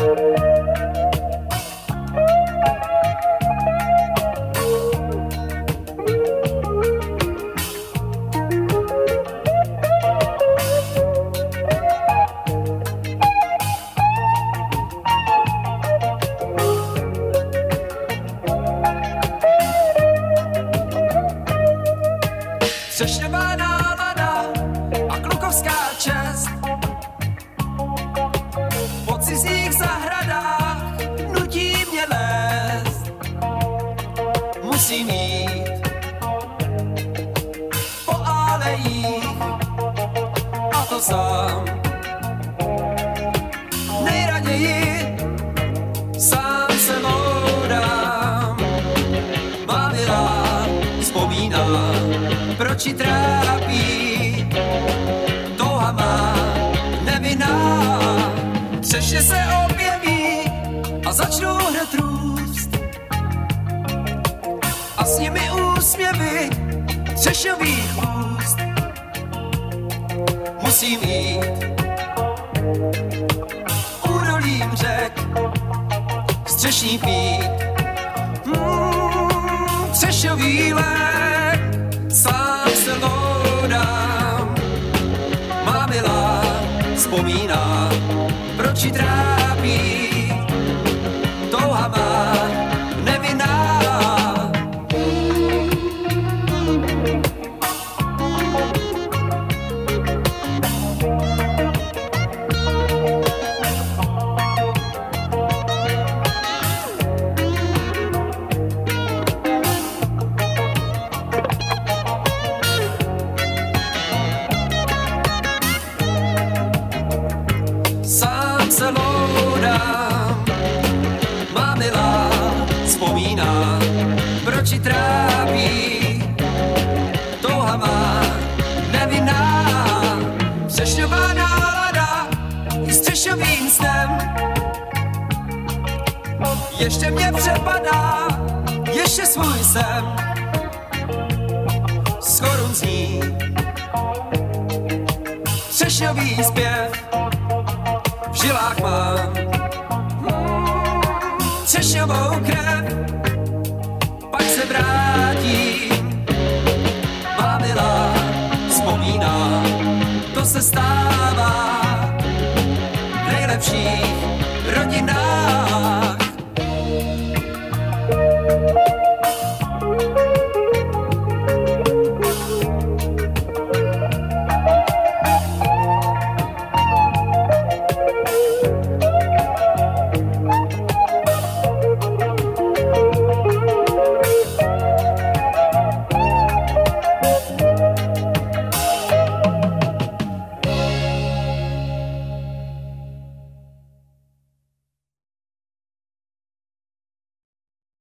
Třešňová nálada a klukovská čest. Po cizích zahradách nutí mě lézt. Musím jít po alejích a to sám. Nejraději sám se loudám. Má milá vzpomíná, proč ji trápí touha má nevinná. Třešně se objeví a začnou hned růst a s nimi úsměvy třešňových úst. Musím jít údolím řek střešní pít. Třešňový lék sám se loudám. Má milá vzpomíná, proč ji trápí touha má nevinná. Se loudám, má milá vzpomíná, proč ji trápí touha má nevinná. Třešňová nálada i s třešňovým snem ještě mě přepadá, ještě svůj sen z korun zní třešňový zpěv. V žilách mám třešňovou krev, pak se vrátím. Má milá vzpomíná, to se stává v nejlepších rodinách.